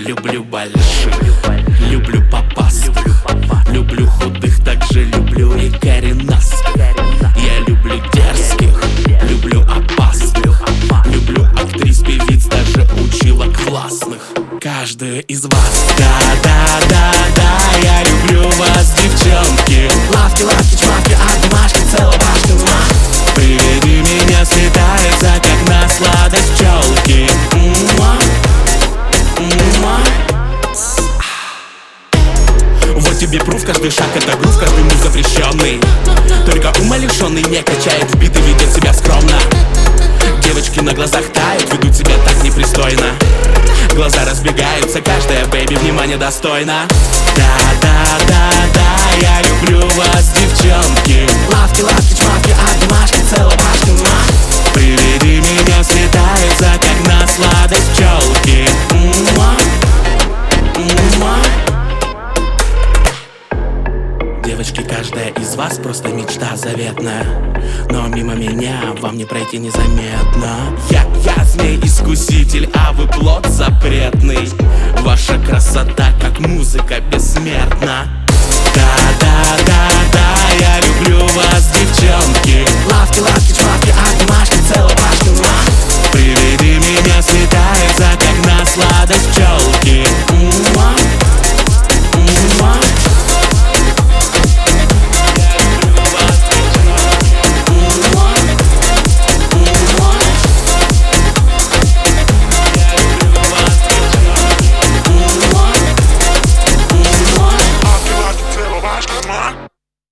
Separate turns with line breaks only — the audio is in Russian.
Люблю больших, люблю попастых, люблю худых, также люблю и коренастых. Я люблю дерзких, люблю опасных, люблю актрис, певиц, даже училок классных. Каждую из вас, да, я люблю вас, девчонки. Лавки, лавки, чмавки, обнимашки, целовашки, приведи меня, слетается, как на сладость пчелки. Вот тебе пруф, каждый шаг это грув, каждый мув запрещенный. Только умалишенный не качает в биты, ведет себя скромно. Девочки на глазах тают, ведут себя так непристойно. Глаза разбегаются, каждая бэйби внимание достойна. Да, я люблю вас, девчонки. Лавки, лавки, чмавки, обнимашки, целовашки, приведи меня, слетается, как на сладость пчелки. Девочки, каждая из вас просто мечта заветная, но мимо меня вам не пройти незаметно. Я змей-искуситель, а вы плод запретный. Ваша красота, как музыка, бессмертна. Да, я люблю вас, девчонки. Лавки, лавки, чмавки, обнимашки, целовашки, приведи меня, слетается, как на сладость пчелки.